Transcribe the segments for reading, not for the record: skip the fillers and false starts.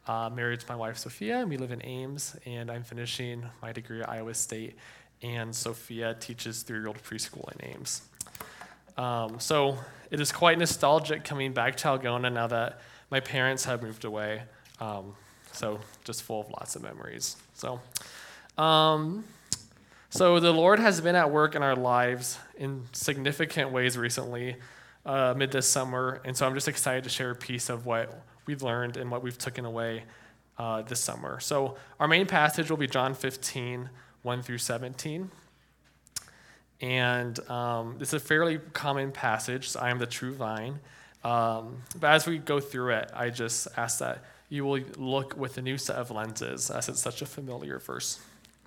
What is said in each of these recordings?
Married to my wife, Sophia, and we live in Ames, and I'm finishing my degree at Iowa State, and Sophia teaches 3-year-old preschool in Ames. So it is quite nostalgic coming back to Algona now that my parents have moved away. So just full of lots of memories. So the Lord has been at work in our lives in significant ways recently, mid this summer, and so I'm just excited to share a piece of what we've learned and what we've taken away this summer. So our main passage will be John 15, 1 through 17. And it's a fairly common passage. I am the true vine. But as we go through it, I just ask that you will look with a new set of lenses, as it's such a familiar verse.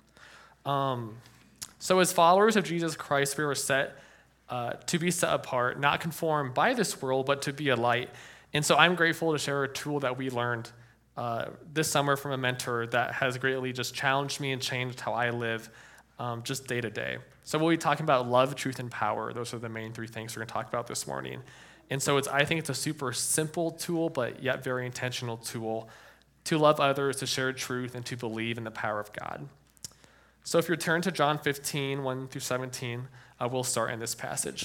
So as followers of Jesus Christ, we were set to be set apart, not conformed by this world, but to be a light. And so I'm grateful to share a tool that we learned this summer from a mentor that has greatly just challenged me and changed how I live just day to day. So we'll be talking about love, truth, and power. Those are the main 3 things we're going to talk about this morning. And so I think it's a super simple tool, but yet very intentional tool to love others, to share truth, and to believe in the power of God. So if you turn to John 15, 1 through 17, we'll start in this passage.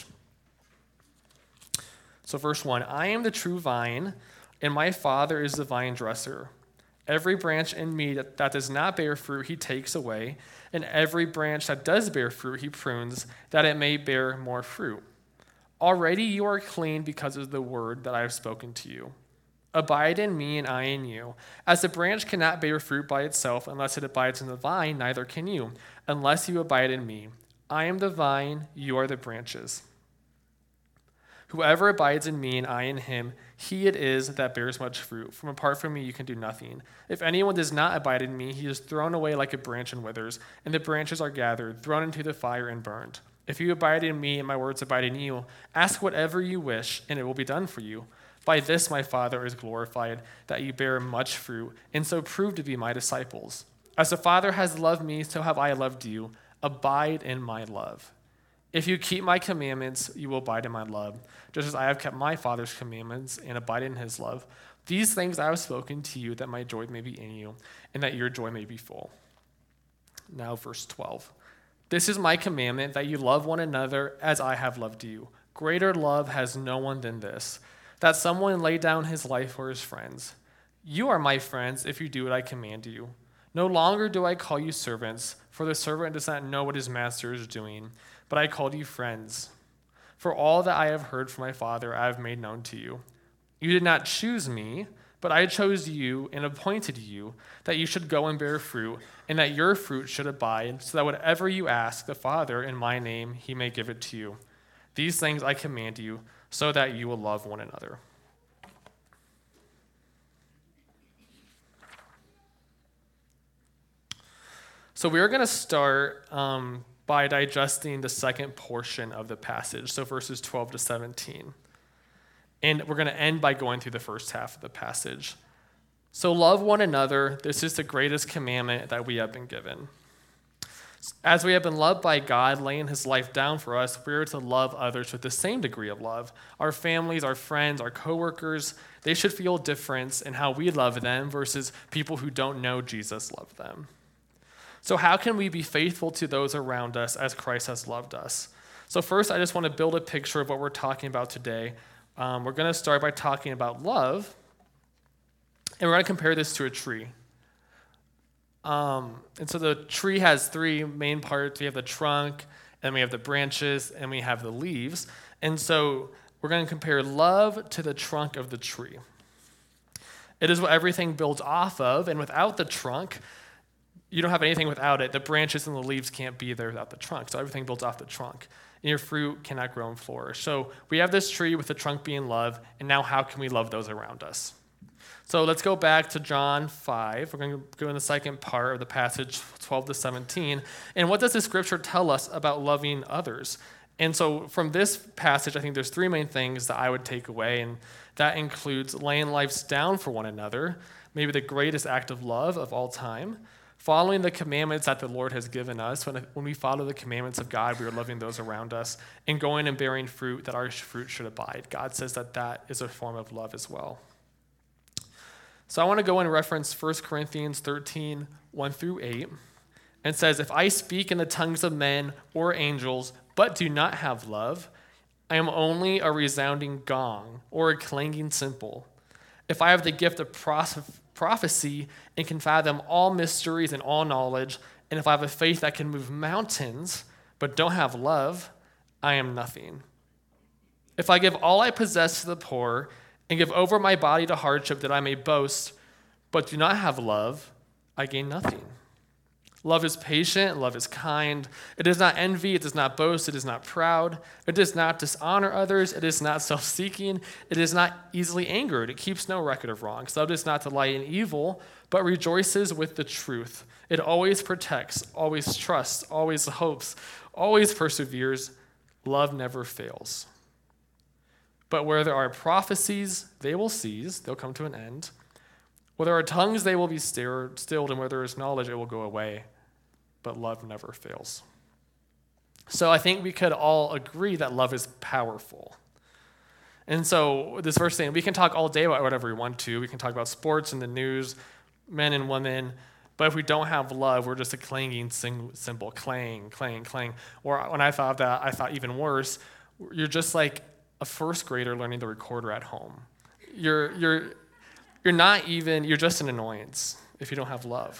So verse 1, I am the true vine, and my Father is the vine dresser. Every branch in me that does not bear fruit, he takes away, and every branch that does bear fruit, he prunes, that it may bear more fruit. Already you are clean because of the word that I have spoken to you. Abide in me, and I in you. As the branch cannot bear fruit by itself unless it abides in the vine, neither can you, unless you abide in me. I am the vine, you are the branches. Whoever abides in me and I in him, he it is that bears much fruit. From apart from me, you can do nothing. If anyone does not abide in me, he is thrown away like a branch and withers, and the branches are gathered, thrown into the fire and burned. If you abide in me and my words abide in you, ask whatever you wish, and it will be done for you. By this my Father is glorified, that you bear much fruit, and so prove to be my disciples. As the Father has loved me, so have I loved you. Abide in my love. If you keep my commandments, you will abide in my love, just as I have kept my Father's commandments and abide in his love. These things I have spoken to you, that my joy may be in you, and that your joy may be full. Now verse 12. This is my commandment, that you love one another as I have loved you. Greater love has no one than this, that someone lay down his life for his friends. You are my friends if you do what I command you. No longer do I call you servants, for the servant does not know what his master is doing, but I called you friends. For all that I have heard from my Father, I have made known to you. You did not choose me, but I chose you and appointed you, that you should go and bear fruit, and that your fruit should abide, so that whatever you ask the Father in my name, he may give it to you. These things I command you, so that you will love one another. So we are going to start by digesting the second portion of the passage, so verses 12 to 17. And we're going to end by going through the first half of the passage. So love one another. This is the greatest commandment that we have been given. As we have been loved by God, laying his life down for us, we are to love others with the same degree of love. Our families, our friends, our coworkers, they should feel a difference in how we love them versus people who don't know Jesus love them. So how can we be faithful to those around us as Christ has loved us? So first, I just want to build a picture of what we're talking about today. We're going to start by talking about love, and we're going to compare this to a tree. And so the tree has 3 main parts. We have the trunk, and we have the branches, and we have the leaves. And so we're going to compare love to the trunk of the tree. It is what everything builds off of, and without the trunk, you don't have anything without it. The branches and the leaves can't be there without the trunk. So everything builds off the trunk. And your fruit cannot grow and flourish. So we have this tree with the trunk being love, and now how can we love those around us? So let's go back to John 5. We're going to go in the second part of the passage, 12 to 17. And what does the scripture tell us about loving others? And so from this passage, I think there's 3 main things that I would take away, and that includes laying lives down for one another, maybe the greatest act of love of all time, following the commandments that the Lord has given us. When we follow the commandments of God, we are loving those around us, and going and bearing fruit, that our fruit should abide. God says that that is a form of love as well. So I want to go and reference 1 Corinthians 13, 1 through 8. And it says, if I speak in the tongues of men or angels, but do not have love, I am only a resounding gong or a clanging cymbal. If I have the gift of prophecy and can fathom all mysteries and all knowledge, and if I have a faith that can move mountains, but don't have love, I am nothing. If I give all I possess to the poor and give over my body to hardship that I may boast, but do not have love, I gain nothing. Love is patient, love is kind. It does not envy, it does not boast, it is not proud. It does not dishonor others, it is not self-seeking, it is not easily angered, it keeps no record of wrongs. Love does not delight in evil, but rejoices with the truth. It always protects, always trusts, always hopes, always perseveres. Love never fails. But where there are prophecies, they will cease, they'll come to an end. Where there are tongues, they will be stilled, and where there is knowledge, it will go away. But love never fails. So I think we could all agree that love is powerful. And so this verse saying, we can talk all day about whatever we want to. We can talk about sports and the news, men and women. But if we don't have love, we're just a clanging cymbal, clang, clang, clang. Or when I thought that, I thought even worse, you're just like a first grader learning the recorder at home. You're just an annoyance if you don't have love.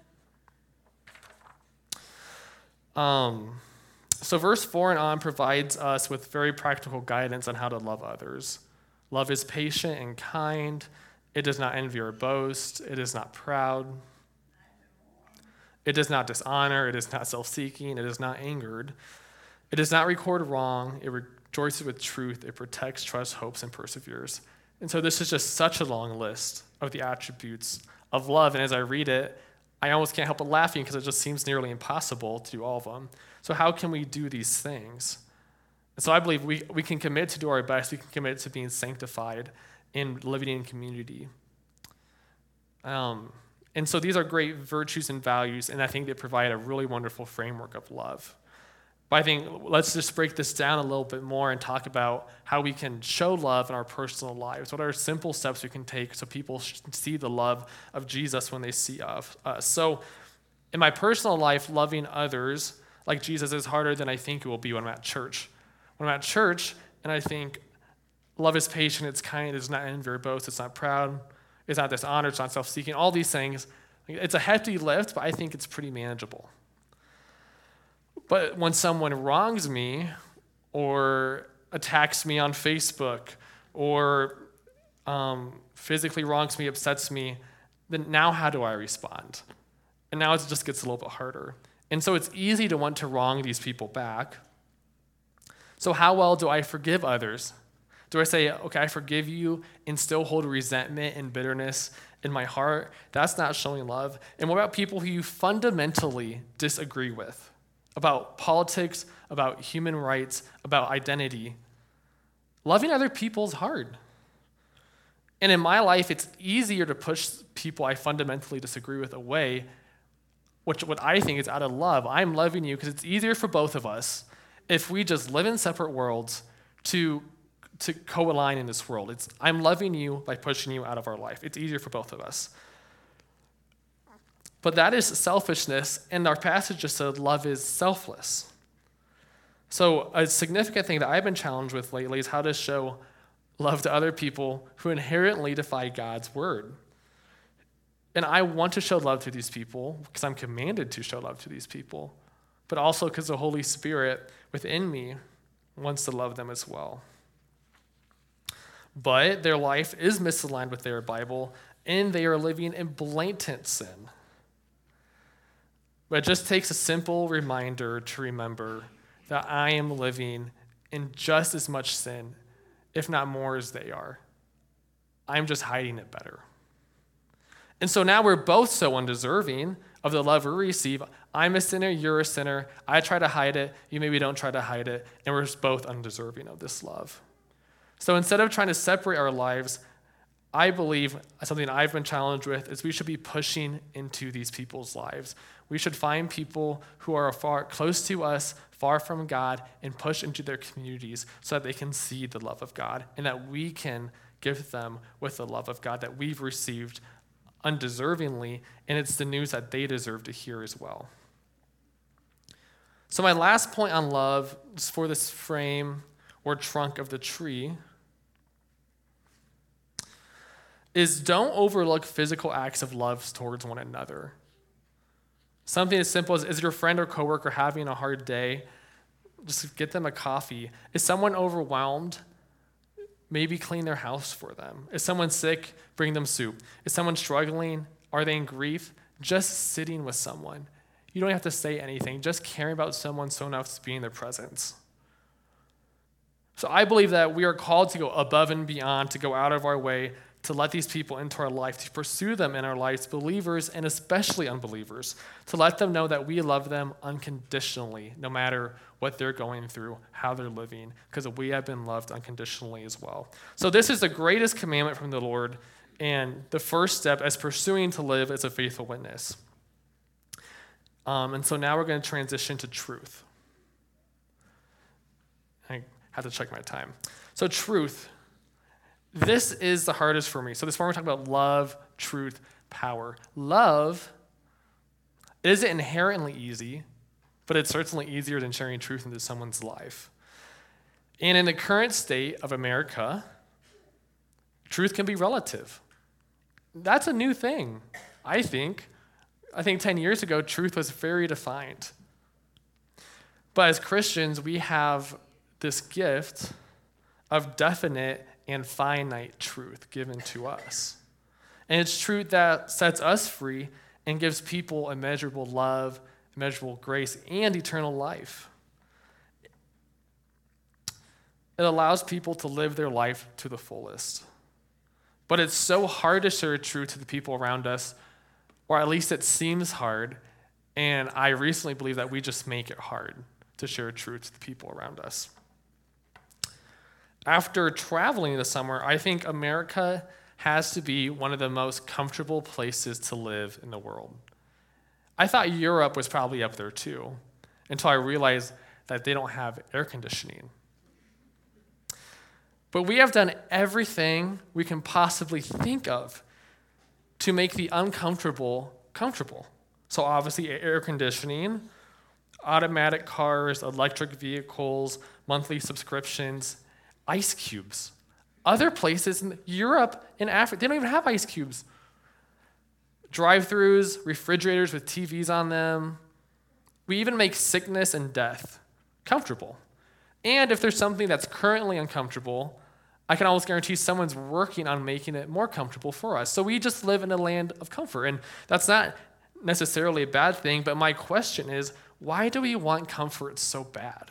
So verse 4 and on provides us with very practical guidance on how to love others. Love is patient and kind. It does not envy or boast. It is not proud. It does not dishonor. It is not self-seeking. It is not angered. It does not record wrong. It rejoices with truth. It protects, trusts, hopes, and perseveres. And so this is just such a long list of the attributes of love. And as I read it, I almost can't help but laughing because it just seems nearly impossible to do all of them. So how can we do these things? And so I believe we can commit to do our best. We can commit to being sanctified and living in community. And so these are great virtues and values, and I think they provide a really wonderful framework of love. But I think let's just break this down a little bit more and talk about how we can show love in our personal lives. What are simple steps we can take so people see the love of Jesus when they see us? So in my personal life, loving others like Jesus is harder than I think it will be when I'm at church. When I'm at church and I think love is patient, it's kind, it's not envy or boast, it's not proud, it's not dishonor, it's not self-seeking, all these things. It's a hefty lift, but I think it's pretty manageable. But when someone wrongs me or attacks me on Facebook or physically wrongs me, upsets me, then now how do I respond? And now it just gets a little bit harder. And so it's easy to want to wrong these people back. So how well do I forgive others? Do I say, okay, I forgive you and still hold resentment and bitterness in my heart? That's not showing love. And what about people who you fundamentally disagree with? About politics, about human rights, about identity. Loving other people is hard. And in my life, it's easier to push people I fundamentally disagree with away, what I think is out of love. I'm loving you because it's easier for both of us if we just live in separate worlds to co-align in this world. I'm loving you by pushing you out of our life. It's easier for both of us. But that is selfishness, and our passage just said love is selfless. So a significant thing that I've been challenged with lately is how to show love to other people who inherently defy God's word. And I want to show love to these people because I'm commanded to show love to these people, but also because the Holy Spirit within me wants to love them as well. But their life is misaligned with their Bible, and they are living in blatant sin. But it just takes a simple reminder to remember that I am living in just as much sin, if not more, as they are. I'm just hiding it better. And so now we're both so undeserving of the love we receive. I'm a sinner, you're a sinner. I try to hide it, you maybe don't try to hide it, and we're both undeserving of this love. So instead of trying to separate our lives, I believe something I've been challenged with is we should be pushing into these people's lives. We should find people who are close to us, far from God, and push into their communities so that they can see the love of God and that we can gift them with the love of God that we've received undeservingly, and it's the news that they deserve to hear as well. So my last point on love is for this frame or trunk of the tree is don't overlook physical acts of love towards one another. Something as simple as, is your friend or coworker having a hard day? Just get them a coffee. Is someone overwhelmed? Maybe clean their house for them. Is someone sick? Bring them soup. Is someone struggling? Are they in grief? Just sitting with someone. You don't have to say anything. Just caring about someone so enough to be in their presence. So I believe that we are called to go above and beyond, to go out of our way, to let these people into our life, to pursue them in our lives, believers and especially unbelievers, to let them know that we love them unconditionally, no matter what they're going through, how they're living, because we have been loved unconditionally as well. So this is the greatest commandment from the Lord, and the first step as pursuing to live as a faithful witness. And so now we're going to transition to truth. I have to check my time. So truth. This is the hardest for me. So this morning we're talking about love, truth, power. Love isn't inherently easy, but it's certainly easier than sharing truth into someone's life. And in the current state of America, truth can be relative. That's a new thing, I think. I think 10 years ago, truth was very defined. But as Christians, we have this gift of definite and finite truth given to us. And it's truth that sets us free and gives people immeasurable love, immeasurable grace, and eternal life. It allows people to live their life to the fullest. But it's so hard to share truth to the people around us, or at least it seems hard, and I recently believe that we just make it hard to share truth to the people around us. After traveling this summer, I think America has to be one of the most comfortable places to live in the world. I thought Europe was probably up there too, until I realized that they don't have air conditioning. But we have done everything we can possibly think of to make the uncomfortable comfortable. So obviously air conditioning, automatic cars, electric vehicles, monthly subscriptions, ice cubes. Other places in Europe and Africa, they don't even have ice cubes. Drive-thrus, refrigerators with TVs on them. We even make sickness and death comfortable. And if there's something that's currently uncomfortable, I can almost guarantee someone's working on making it more comfortable for us. So we just live in a land of comfort. And that's not necessarily a bad thing, but my question is, why do we want comfort so bad?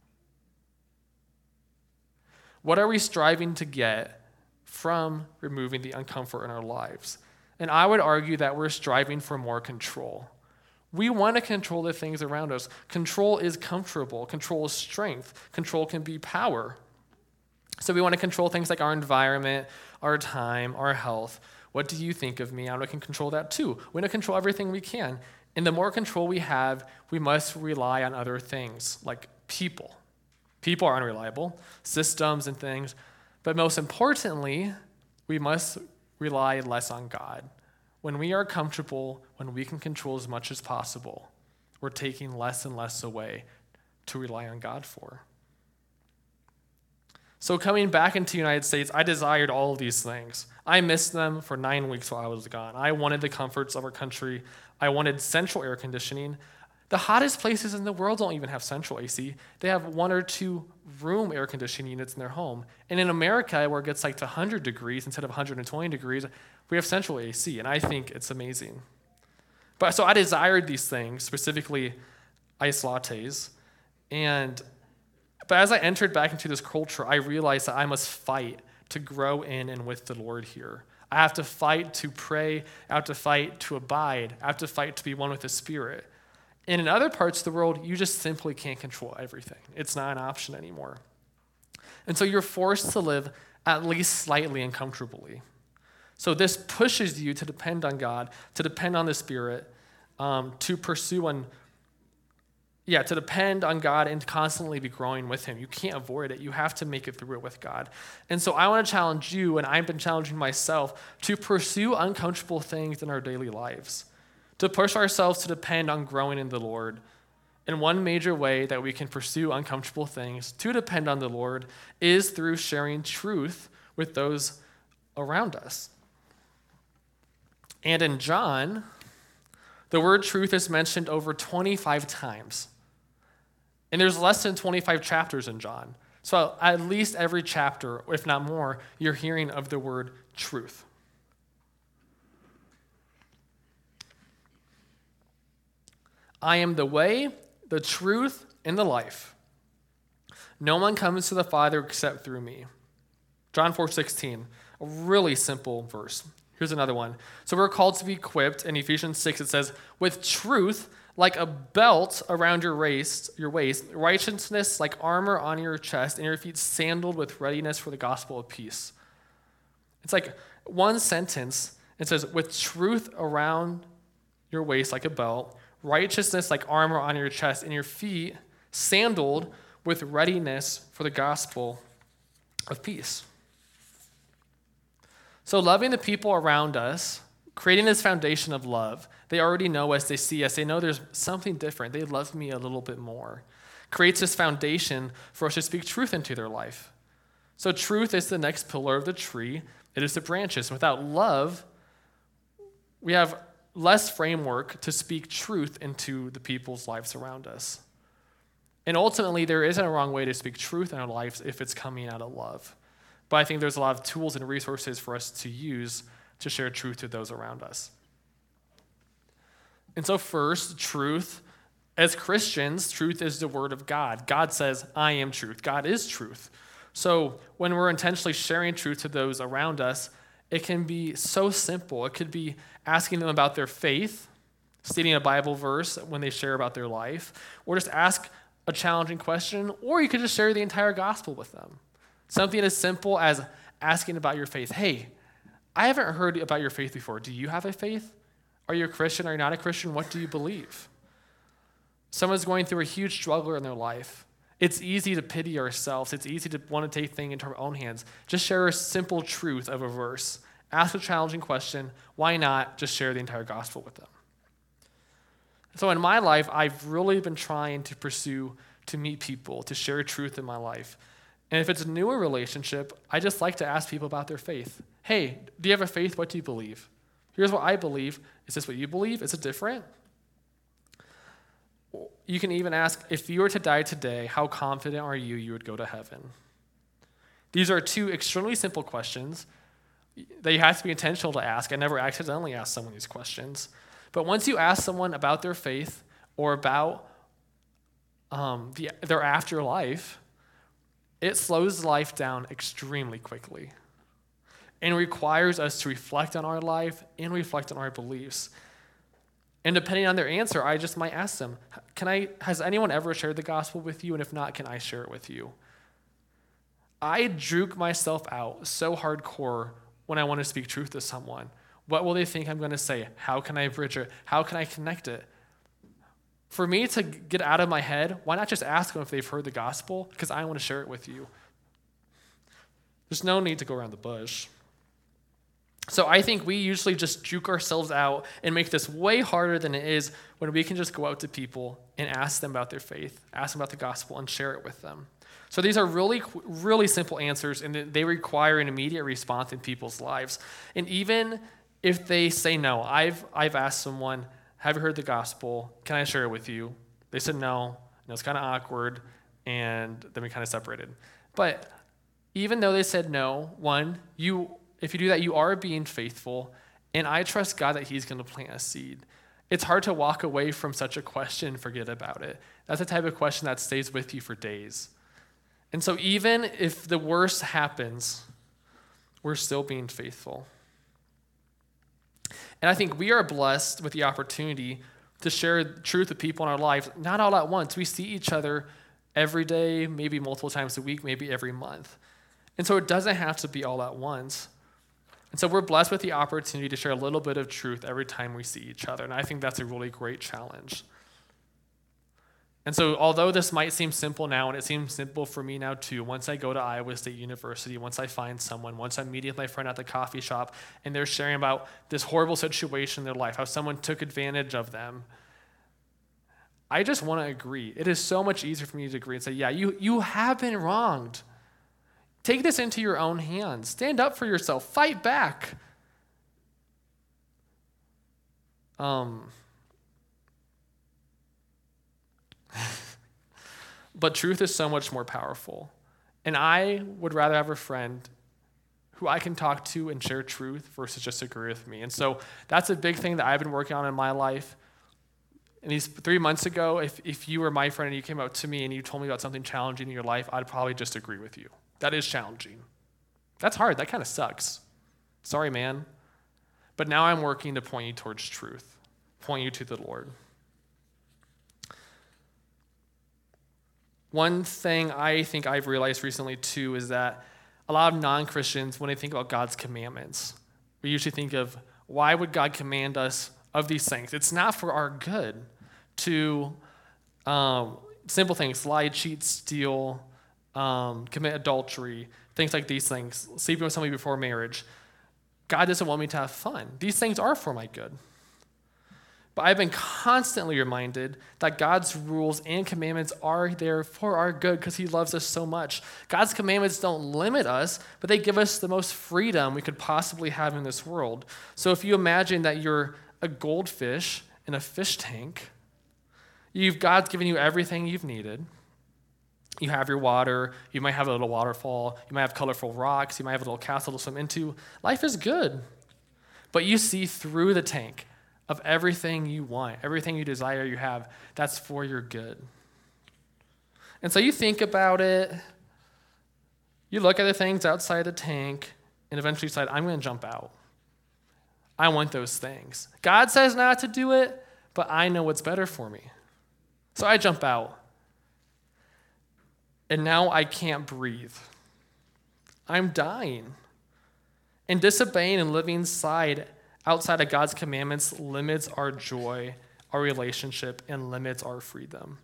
What are we striving to get from removing the uncomfort in our lives? And I would argue that we're striving for more control. We want to control the things around us. Control is comfortable. Control is strength. Control can be power. So we want to control things like our environment, our time, our health. What do you think of me? I can control that too. We want to control everything we can. And the more control we have, we must rely on other things like people. People are unreliable, systems and things. But most importantly, we must rely less on God. When we are comfortable, when we can control as much as possible, we're taking less and less away to rely on God for. So coming back into the United States, I desired all of these things. I missed them for 9 weeks while I was gone. I wanted the comforts of our country. I wanted central air conditioning. The hottest places in the world don't even have central AC. They have 1 or 2 room air conditioning units in their home. And in America, where it gets like to 100 degrees instead of 120 degrees, we have central AC, and I think it's amazing. But so I desired these things, specifically iced lattes. But as I entered back into this culture, I realized that I must fight to grow in and with the Lord here. I have to fight to pray. I have to fight to abide. I have to fight to be one with the Spirit. And in other parts of the world, you just simply can't control everything. It's not an option anymore. And so you're forced to live at least slightly uncomfortably. So this pushes you to depend on God, to depend on the Spirit, to pursue to depend on God and to constantly be growing with him. You can't avoid it. You have to make it through it with God. And so I want to challenge you, and I've been challenging myself, to pursue uncomfortable things in our daily lives, to push ourselves to depend on growing in the Lord. And one major way that we can pursue uncomfortable things to depend on the Lord is through sharing truth with those around us. And in John, the word truth is mentioned over 25 times. And there's less than 25 chapters in John. So at least every chapter, if not more, you're hearing of the word truth. I am the way, the truth, and the life. No one comes to the Father except through me. John 4:16, a really simple verse. Here's another one. So we're called to be equipped. In Ephesians 6, it says, with truth like a belt around your waist, righteousness like armor on your chest, and your feet sandaled with readiness for the gospel of peace. It's like one sentence. It says, with truth around your waist like a belt, righteousness like armor on your chest, and your feet sandaled with readiness for the gospel of peace. So loving the people around us, creating this foundation of love, they already know as they see us, they know there's something different. They love me a little bit more. Creates this foundation for us to speak truth into their life. So truth is the next pillar of the tree. It is the branches. Without love, we have less framework to speak truth into the people's lives around us. And ultimately, there isn't a wrong way to speak truth in our lives if it's coming out of love. But I think there's a lot of tools and resources for us to use to share truth to those around us. And so first, truth. As Christians, truth is the word of God. God says, I am truth. God is truth. So when we're intentionally sharing truth to those around us, it can be so simple. It could be asking them about their faith, stating a Bible verse when they share about their life, or just ask a challenging question, or you could just share the entire gospel with them. Something as simple as asking about your faith. Hey, I haven't heard about your faith before. Do you have a faith? Are you a Christian? Are you not a Christian? What do you believe? Someone's going through a huge struggle in their life. It's easy to pity ourselves. It's easy to want to take things into our own hands. Just share a simple truth of a verse. Ask a challenging question. Why not just share the entire gospel with them? So in my life, I've really been trying to pursue to meet people, to share truth in my life. And if it's a newer relationship, I just like to ask people about their faith. Hey, do you have a faith? What do you believe? Here's what I believe. Is this what you believe? Is it different? You can even ask, if you were to die today, how confident are you would go to heaven? These are two extremely simple questions that you have to be intentional to ask. I never accidentally ask someone these questions. But once you ask someone about their faith or about their afterlife, it slows life down extremely quickly and requires us to reflect on our life and reflect on our beliefs. And depending on their answer, I just might ask them, has anyone ever shared the gospel with you? And if not, can I share it with you? I juke myself out so hardcore when I want to speak truth to someone. What will they think I'm going to say? How can I bridge it? How can I connect it? For me to get out of my head, why not just ask them if they've heard the gospel? Because I want to share it with you. There's no need to go around the bush. So I think we usually just juke ourselves out and make this way harder than it is when we can just go out to people and ask them about their faith, ask them about the gospel, and share it with them. So these are really, really simple answers, and they require an immediate response in people's lives. And even if they say no, I've asked someone, have you heard the gospel? Can I share it with you? They said no, and it was kind of awkward, and then we kind of separated. But even though they said no, if you do that, you are being faithful, and I trust God that he's going to plant a seed. It's hard to walk away from such a question and forget about it. That's the type of question that stays with you for days. And so even if the worst happens, we're still being faithful. And I think we are blessed with the opportunity to share truth with people in our lives, not all at once. We see each other every day, maybe multiple times a week, maybe every month. And so it doesn't have to be all at once. And so we're blessed with the opportunity to share a little bit of truth every time we see each other. And I think that's a really great challenge. And so although this might seem simple now, and it seems simple for me now too, once I go to Iowa State University, once I find someone, once I'm meeting with my friend at the coffee shop, and they're sharing about this horrible situation in their life, how someone took advantage of them, I just want to agree. It is so much easier for me to agree and say, yeah, you have been wronged. Take this into your own hands. Stand up for yourself. Fight back. But truth is so much more powerful. And I would rather have a friend who I can talk to and share truth versus just agree with me. And so that's a big thing that I've been working on in my life. And these 3 months ago, if you were my friend and you came up to me and you told me about something challenging in your life, I'd probably just agree with you. That is challenging. That's hard. That kind of sucks. Sorry, man. But now I'm working to point you towards truth, point you to the Lord. One thing I think I've realized recently too is that a lot of non-Christians, when they think about God's commandments, we usually think of, why would God command us of these things? It's not for our good to simple things, lie, cheat, steal, commit adultery, things like these things, sleeping with somebody before marriage. God doesn't want me to have fun. These things are for my good. But I've been constantly reminded that God's rules and commandments are there for our good because he loves us so much. God's commandments don't limit us, but they give us the most freedom we could possibly have in this world. So if you imagine that you're a goldfish in a fish tank, God's given you everything you've needed. You have your water, you might have a little waterfall, you might have colorful rocks, you might have a little castle to swim into. Life is good. But you see through the tank of everything you want, everything you desire you have, that's for your good. And so you think about it, you look at the things outside the tank, and eventually decide, I'm going to jump out. I want those things. God says not to do it, but I know what's better for me. So I jump out. And now I can't breathe. I'm dying. And disobeying and living outside of God's commandments limits our joy, our relationship, and limits our freedom.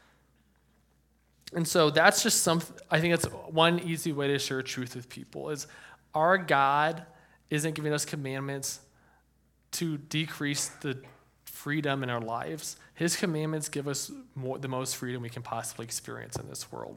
And so that's just I think that's one easy way to share truth with people is our God isn't giving us commandments to decrease the freedom in our lives. His commandments give us the most freedom we can possibly experience in this world.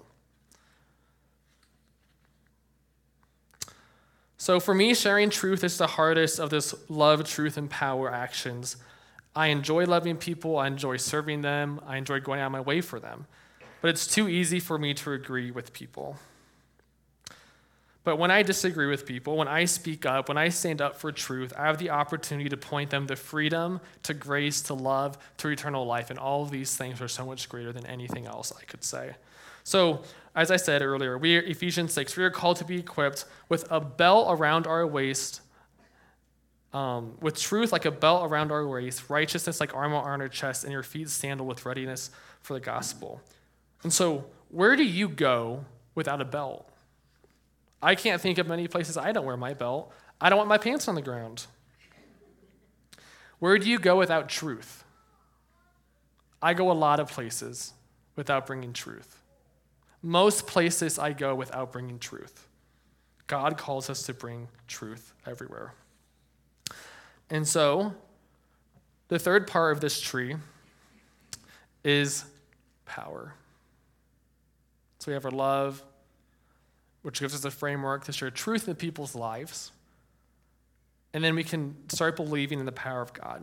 So for me, sharing truth is the hardest of this love, truth, and power actions. I enjoy loving people. I enjoy serving them. I enjoy going out of my way for them. But it's too easy for me to agree with people. But when I disagree with people, when I speak up, when I stand up for truth, I have the opportunity to point them to freedom, to grace, to love, to eternal life. And all of these things are so much greater than anything else I could say. So, as I said earlier, Ephesians 6, we are called to be equipped with a belt around our waist, with truth like a belt around our waist, righteousness like armor on our chest, and your feet sandaled with readiness for the gospel. And so, where do you go without a belt? I can't think of many places I don't wear my belt. I don't want my pants on the ground. Where do you go without truth? I go a lot of places without bringing truth. Most places I go without bringing truth. God calls us to bring truth everywhere. And so, the third part of this tree is power. So we have our love, which gives us a framework to share truth in people's lives. And then we can start believing in the power of God.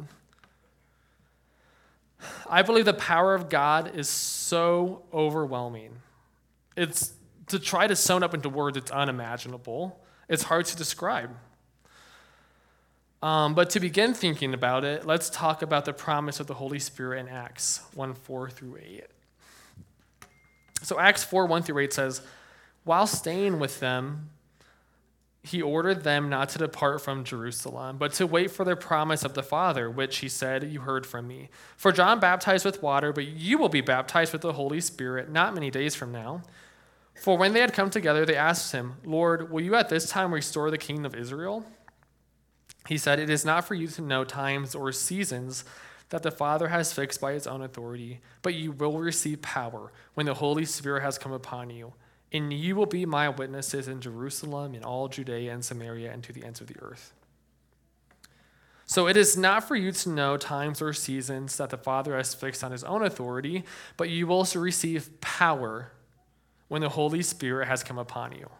I believe the power of God is so overwhelming. It's to try to sum it up into words, it's unimaginable. It's hard to describe. But to begin thinking about it, let's talk about the promise of the Holy Spirit in Acts 1:4-8. So Acts 4:1-8 says, while staying with them, he ordered them not to depart from Jerusalem, but to wait for the promise of the Father, which he said, you heard from me. For John baptized with water, but you will be baptized with the Holy Spirit not many days from now. For when they had come together, they asked him, Lord, will you at this time restore the kingdom of Israel? He said, it is not for you to know times or seasons that the Father has fixed by his own authority, but you will receive power when the Holy Spirit has come upon you. And you will be my witnesses in Jerusalem, in all Judea and Samaria, and to the ends of the earth. So it is not for you to know times or seasons that the Father has fixed on his own authority, but you will also receive power when the Holy Spirit has come upon you.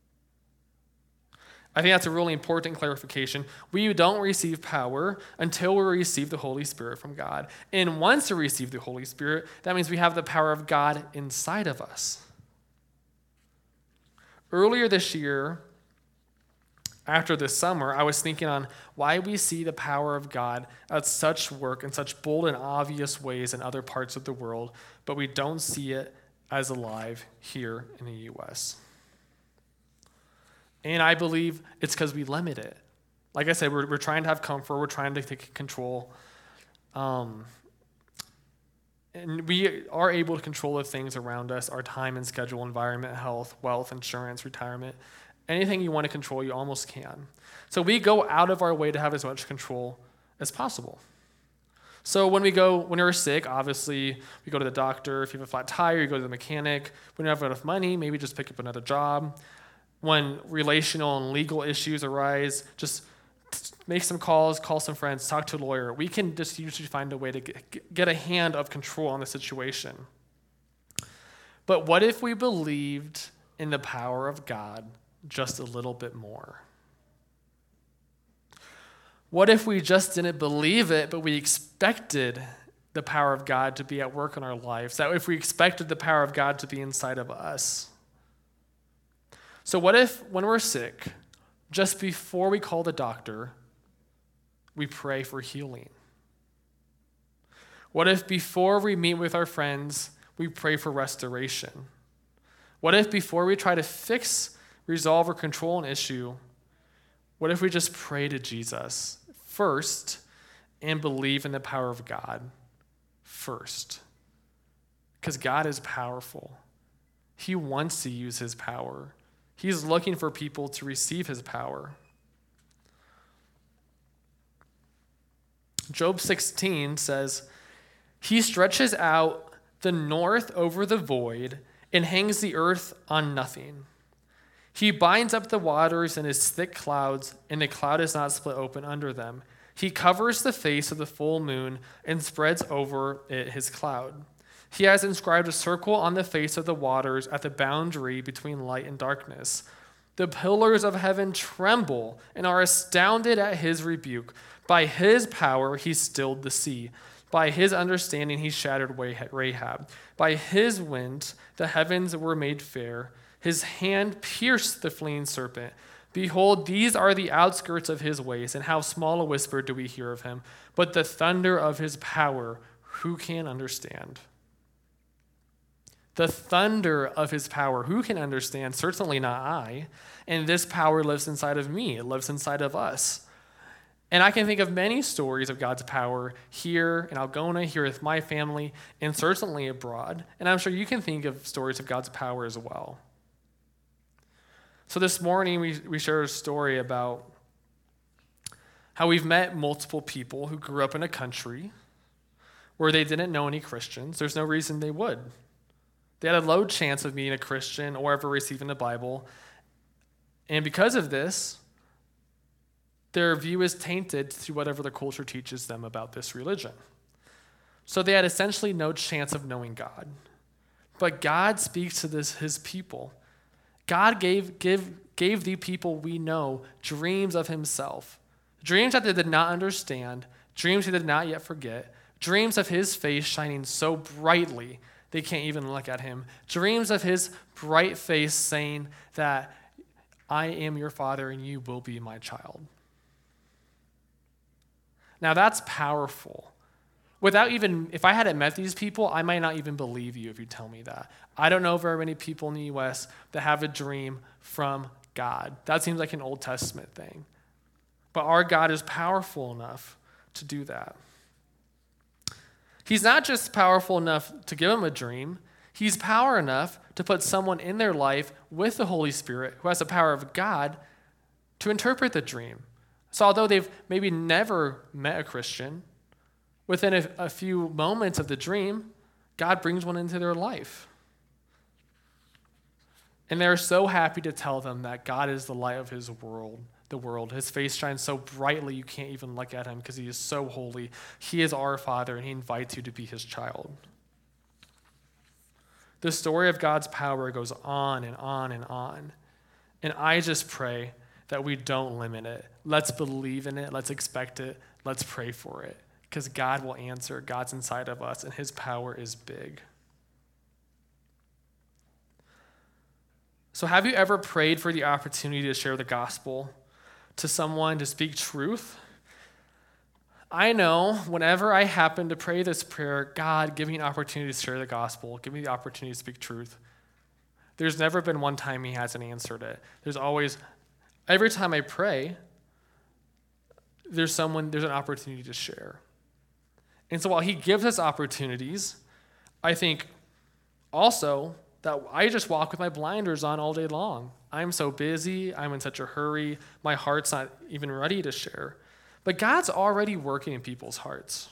I think that's a really important clarification. We don't receive power until we receive the Holy Spirit from God. And once we receive the Holy Spirit, that means we have the power of God inside of us. Earlier this year, after this summer, I was thinking on why we see the power of God at such work in such bold and obvious ways in other parts of the world, but we don't see it as alive here in the U.S. And I believe it's because we limit it. Like I said, we're trying to have comfort. We're trying to take control. And we are able to control the things around us, our time and schedule, environment, health, wealth, insurance, retirement. Anything you want to control, you almost can. So we go out of our way to have as much control as possible. So when we're sick, obviously, we go to the doctor. If you have a flat tire, you go to the mechanic. When you don't have enough money, maybe just pick up another job. When relational and legal issues arise, just make some calls, call some friends, talk to a lawyer. We can just usually find a way to get a hand of control on the situation. But what if we believed in the power of God just a little bit more? What if we just didn't believe it, but we expected the power of God to be at work in our lives? That if we expected the power of God to be inside of us? So what if, when we're sick, just before we call the doctor, we pray for healing? What if before we meet with our friends, we pray for restoration? What if before we try to fix, resolve, or control an issue, what if we just pray to Jesus first and believe in the power of God first? Because God is powerful. He wants to use his power. He's looking for people to receive his power. Job 16 says, he stretches out the north over the void and hangs the earth on nothing. He binds up the waters in his thick clouds, and the cloud is not split open under them. He covers the face of the full moon and spreads over it his cloud. He has inscribed a circle on the face of the waters at the boundary between light and darkness. The pillars of heaven tremble and are astounded at his rebuke. By his power he stilled the sea. By his understanding he shattered Rahab. By his wind the heavens were made fair. His hand pierced the fleeing serpent. Behold, these are the outskirts of his ways, and how small a whisper do we hear of him. But the thunder of his power, who can understand? The thunder of his power, who can understand? Certainly not I. And this power lives inside of me. It lives inside of us. And I can think of many stories of God's power here in Algona, here with my family, and certainly abroad. And I'm sure you can think of stories of God's power as well. So this morning, we share a story about how we've met multiple people who grew up in a country where they didn't know any Christians. There's no reason they would. They had a low chance of being a Christian or ever receiving the Bible. And because of this, their view is tainted to whatever the culture teaches them about this religion. So they had essentially no chance of knowing God. But God speaks to his people. God gave the people we know dreams of himself, dreams that they did not understand, dreams they did not yet forget, dreams of his face shining so brightly they can't even look at him, dreams of his bright face saying that I am your father and you will be my child. Now that's powerful. If I hadn't met these people, I might not even believe you if you tell me that. I don't know very many people in the U.S. that have a dream from God. That seems like an Old Testament thing. But our God is powerful enough to do that. He's not just powerful enough to give them a dream. He's power enough to put someone in their life with the Holy Spirit who has the power of God to interpret the dream. So although they've maybe never met a Christian, within a few moments of the dream, God brings one into their life. And they're so happy to tell them that God is the light of his world, the world. His face shines so brightly you can't even look at him because he is so holy. He is our Father, and he invites you to be his child. The story of God's power goes on and on and on. And I just pray that we don't limit it. Let's believe in it. Let's expect it. Let's pray for it. Because God will answer. God's inside of us, and his power is big. So have you ever prayed for the opportunity to share the gospel to someone, to speak truth? I know whenever I happen to pray this prayer, God, give me an opportunity to share the gospel. Give me the opportunity to speak truth. There's never been one time he hasn't answered it. There's always, every time I pray, there's an opportunity to share. And so while he gives us opportunities, I think also that I just walk with my blinders on all day long. I'm so busy. I'm in such a hurry. My heart's not even ready to share. But God's already working in people's hearts.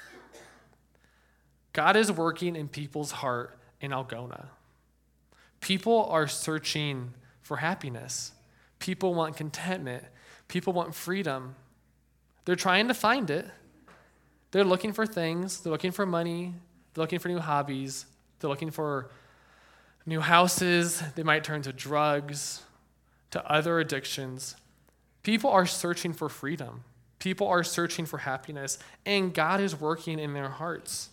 God is working in people's heart in Algona. People are searching for happiness. People want contentment. People want freedom. They're trying to find it. They're looking for things. They're looking for money. They're looking for new hobbies. They're looking for new houses. They might turn to drugs, to other addictions. People are searching for freedom. People are searching for happiness, and God is working in their hearts.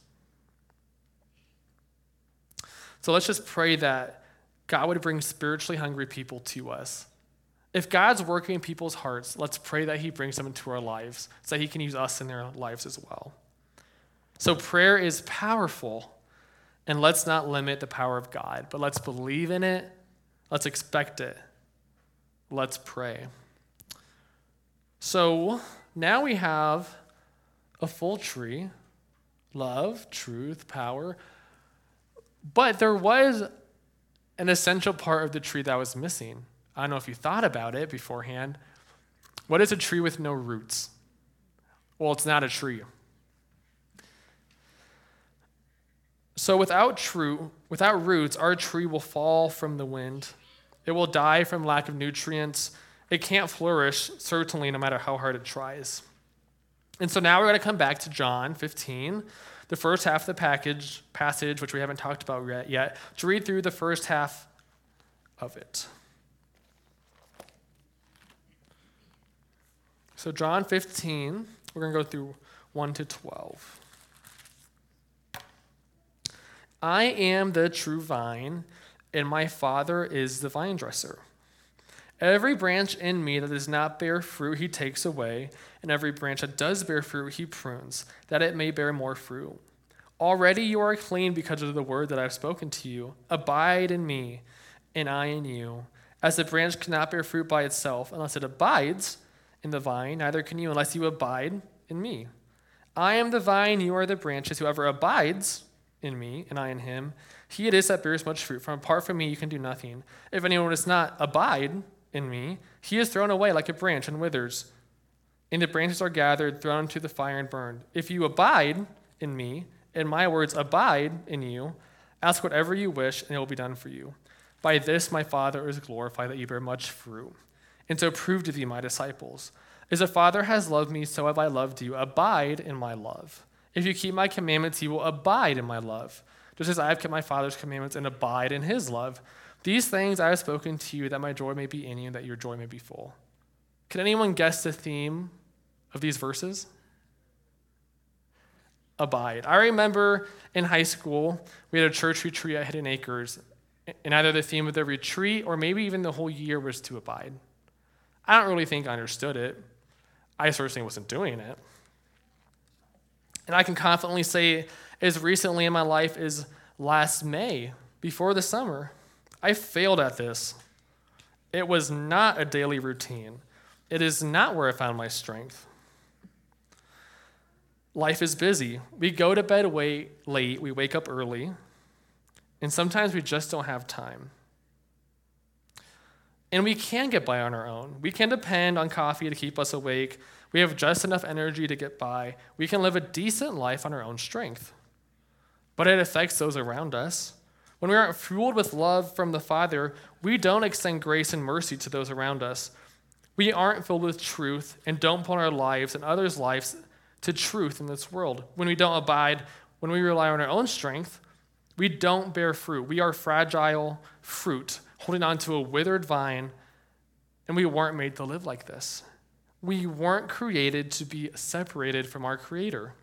So let's just pray that God would bring spiritually hungry people to us. If God's working in people's hearts, let's pray that he brings them into our lives so that he can use us in their lives as well. So prayer is powerful. And let's not limit the power of God, but let's believe in it. Let's expect it. Let's pray. So now we have a full tree, love, truth, power. But there was an essential part of the tree that was missing. I don't know if you thought about it beforehand. What is a tree with no roots? Well, it's not a tree. So without roots, our tree will fall from the wind. It will die from lack of nutrients. It can't flourish, certainly, no matter how hard it tries. And so now we're going to come back to John 15, the first half of the passage, which we haven't talked about yet, to read through the first half of it. So John 15, we're going to go through 1 to 12. I am the true vine, and my Father is the vine dresser. Every branch in me that does not bear fruit, he takes away, and every branch that does bear fruit, he prunes, that it may bear more fruit. Already you are clean because of the word that I have spoken to you. Abide in me, and I in you. As the branch cannot bear fruit by itself unless it abides in the vine, neither can you unless you abide in me. I am the vine, you are the branches. Whoever abides in me, and I in him, he it is that bears much fruit. For apart from me, you can do nothing. If anyone does not abide in me, he is thrown away like a branch and withers. And the branches are gathered, thrown into the fire, and burned. If you abide in me, and my words abide in you, ask whatever you wish, and it will be done for you. By this my Father is glorified, that you bear much fruit, and so prove to be my disciples. As the Father has loved me, so have I loved you. Abide in my love. If you keep my commandments, you will abide in my love, just as I have kept my Father's commandments and abide in his love. These things I have spoken to you, that my joy may be in you, and that your joy may be full. Can anyone guess the theme of these verses? Abide. I remember in high school, we had a church retreat at Hidden Acres, and either the theme of the retreat or maybe even the whole year was to abide. I don't really think I understood it. I certainly wasn't doing it. And I can confidently say, as recently in my life as last May, before the summer, I failed at this. It was not a daily routine. It is not where I found my strength. Life is busy. We go to bed late, we wake up early, and sometimes we just don't have time. And we can get by on our own. We can depend on coffee to keep us awake. We have just enough energy to get by. We can live a decent life on our own strength. But it affects those around us. When we aren't fueled with love from the Father, we don't extend grace and mercy to those around us. We aren't filled with truth and don't put our lives and others' lives to truth in this world. When we don't abide, when we rely on our own strength, we don't bear fruit. We are fragile fruit, holding on to a withered vine, and we weren't made to live like this. We weren't created to be separated from our Creator.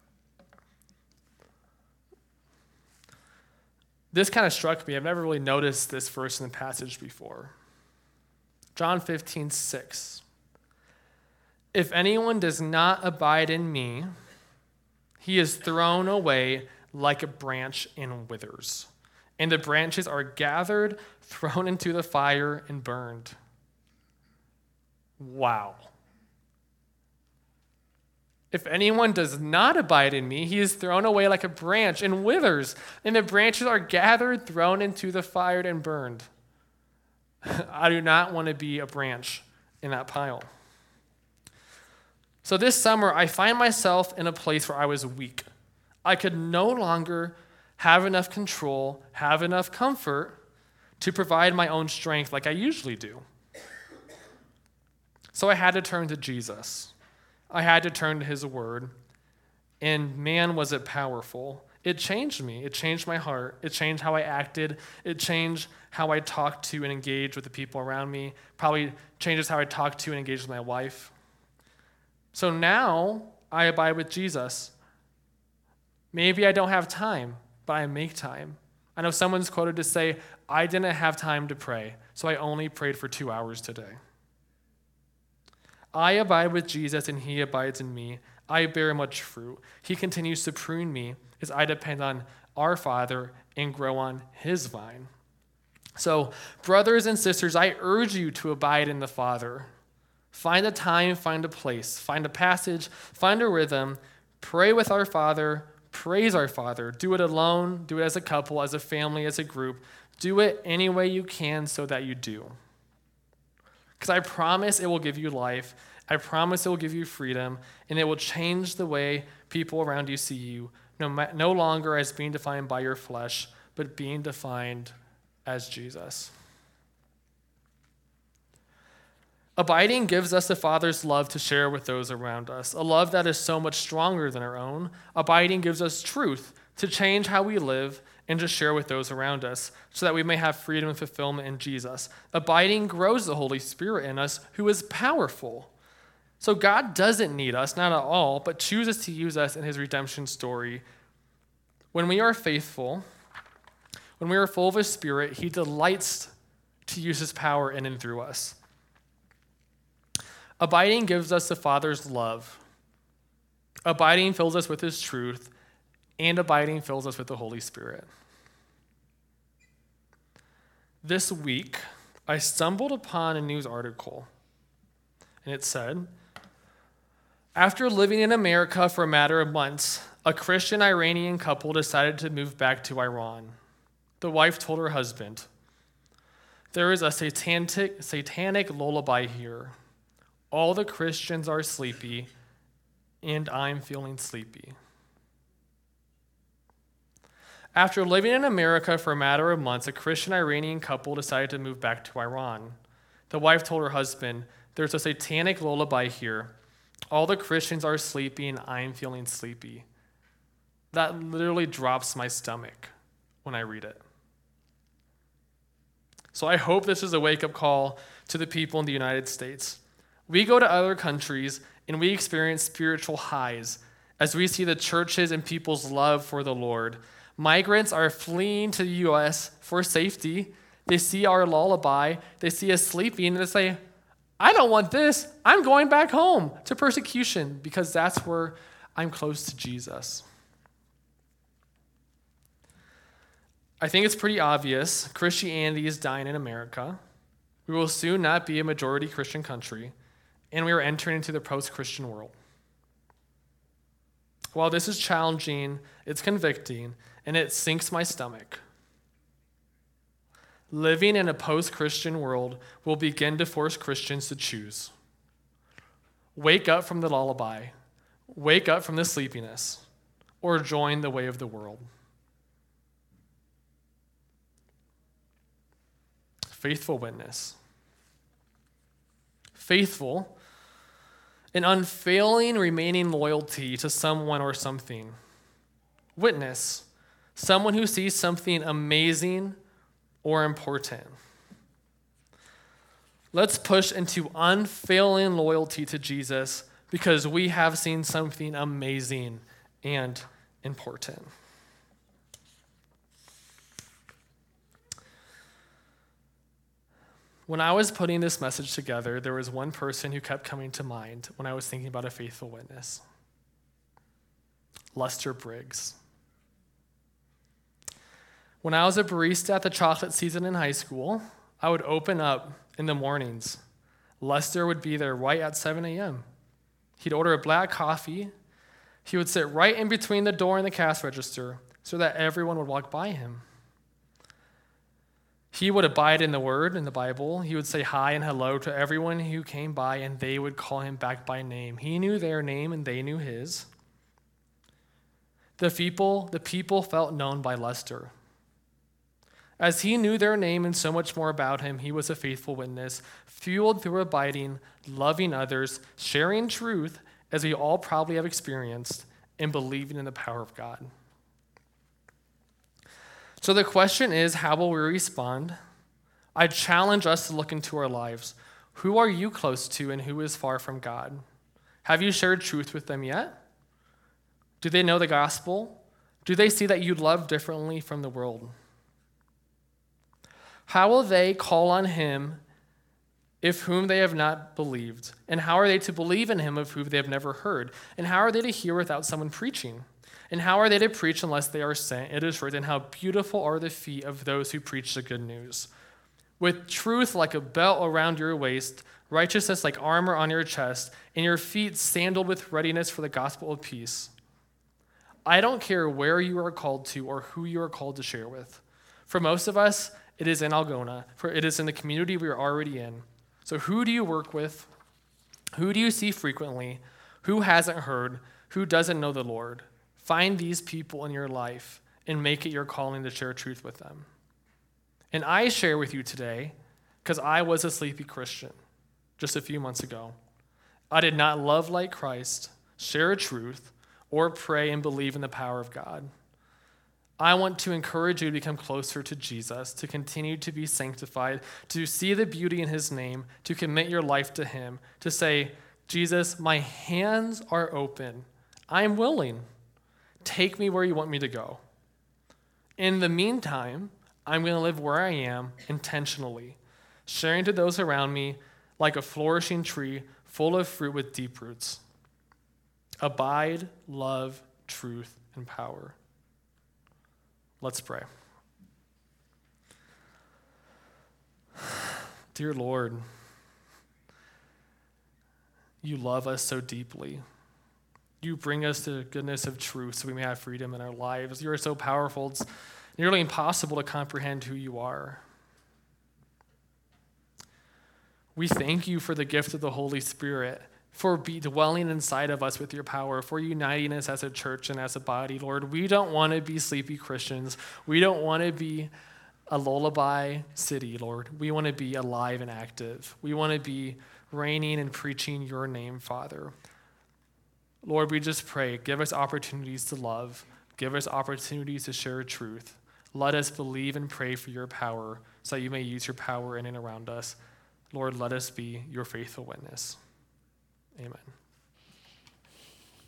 This kind of struck me. I've never really noticed this verse in the passage before. John 15:6. If anyone does not abide in me, he is thrown away like a branch and withers. And the branches are gathered, thrown into the fire, and burned. Wow. If anyone does not abide in me, he is thrown away like a branch and withers, and the branches are gathered, thrown into the fire, and burned. I do not want to be a branch in that pile. So this summer, I find myself in a place where I was weak. I could no longer have enough control, have enough comfort to provide my own strength like I usually do. So I had to turn to Jesus. I had to turn to his word. And man, was it powerful. It changed me. It changed my heart. It changed how I acted. It changed how I talked to and engaged with the people around me. Probably changes how I talk to and engage with my wife. So now I abide with Jesus. Maybe I don't have time, but I make time. I know someone's quoted to say, I didn't have time to pray, so I only prayed for 2 hours today. I abide with Jesus and he abides in me. I bear much fruit. He continues to prune me as I depend on our Father and grow on his vine. So, brothers and sisters, I urge you to abide in the Father. Find a time, find a place, find a passage, find a rhythm, pray with our Father, praise our Father. Do it alone, do it as a couple, as a family, as a group. Do it any way you can so that you do. Because I promise it will give you life. I promise it will give you freedom, and it will change the way people around you see you, no longer as being defined by your flesh, but being defined as Jesus. Abiding gives us the Father's love to share with those around us, a love that is so much stronger than our own. Abiding gives us truth to change how we live and to share with those around us so that we may have freedom and fulfillment in Jesus. Abiding grows the Holy Spirit in us, who is powerful. So God doesn't need us, not at all, but chooses to use us in his redemption story. When we are faithful, when we are full of his Spirit, he delights to use his power in and through us. Abiding gives us the Father's love. Abiding fills us with his truth, and abiding fills us with the Holy Spirit. This week, I stumbled upon a news article, and it said, after living in America for a matter of months, a Christian Iranian couple decided to move back to Iran. The wife told her husband, there is a satanic lullaby here. All the Christians are sleepy, and I'm feeling sleepy. After living in America for a matter of months, a Christian Iranian couple decided to move back to Iran. The wife told her husband, there's a satanic lullaby here. All the Christians are sleepy, and I'm feeling sleepy. That literally drops my stomach when I read it. So I hope this is a wake-up call to the people in the United States. We go to other countries and we experience spiritual highs as we see the churches and people's love for the Lord. Migrants are fleeing to the U.S. for safety. They see our lullaby. They see us sleeping and they say, I don't want this. I'm going back home to persecution because that's where I'm close to Jesus. I think it's pretty obvious Christianity is dying in America. We will soon not be a majority Christian country, and we are entering into the post-Christian world. While this is challenging, it's convicting, and it sinks my stomach. Living in a post-Christian world will begin to force Christians to choose. Wake up from the lullaby. Wake up from the sleepiness, or join the way of the world. Faithful witness. Faithful, an unfailing remaining loyalty to someone or something. Witness, someone who sees something amazing or important. Let's push into unfailing loyalty to Jesus because we have seen something amazing and important. When I was putting this message together, there was one person who kept coming to mind when I was thinking about a faithful witness. Lester Briggs. When I was a barista at the chocolate season in high school, I would open up in the mornings. Lester would be there right at 7 a.m. He'd order a black coffee. He would sit right in between the door and the cash register so that everyone would walk by him. He would abide in the word, in the Bible. He would say hi and hello to everyone who came by, and they would call him back by name. He knew their name, and they knew his. The people felt known by Lester. As he knew their name and so much more about him, he was a faithful witness, fueled through abiding, loving others, sharing truth, as we all probably have experienced, and believing in the power of God. So the question is, how will we respond? I challenge us to look into our lives. Who are you close to and who is far from God? Have you shared truth with them yet? Do they know the gospel? Do they see that you love differently from the world? How will they call on him if whom they have not believed? And how are they to believe in him of whom they have never heard? And how are they to hear without someone preaching? And how are they to preach unless they are sent? It is written, how beautiful are the feet of those who preach the good news. With truth like a belt around your waist, righteousness like armor on your chest, and your feet sandaled with readiness for the gospel of peace. I don't care where you are called to or who you are called to share with. For most of us, it is in Algona, for it is in the community we are already in. So who do you work with? Who do you see frequently? Who hasn't heard? Who doesn't know the Lord? Find these people in your life and make it your calling to share truth with them. And I share with you today because I was a sleepy Christian just a few months ago. I did not love like Christ, share truth, or pray and believe in the power of God. I want to encourage you to become closer to Jesus, to continue to be sanctified, to see the beauty in his name, to commit your life to him, to say, Jesus, my hands are open. I'm willing. Take me where you want me to go. In the meantime, I'm going to live where I am intentionally, sharing to those around me like a flourishing tree full of fruit with deep roots. Abide, love, truth, and power. Let's pray. Dear Lord, you love us so deeply. You bring us the goodness of truth so we may have freedom in our lives. You are so powerful, it's nearly impossible to comprehend who you are. We thank you for the gift of the Holy Spirit, for dwelling inside of us with your power, for uniting us as a church and as a body, Lord. We don't want to be sleepy Christians. We don't want to be a lullaby city, Lord. We want to be alive and active. We want to be reigning and preaching your name, Father. Lord, we just pray, give us opportunities to love. Give us opportunities to share truth. Let us believe and pray for your power so that you may use your power in and around us. Lord, let us be your faithful witness. Amen.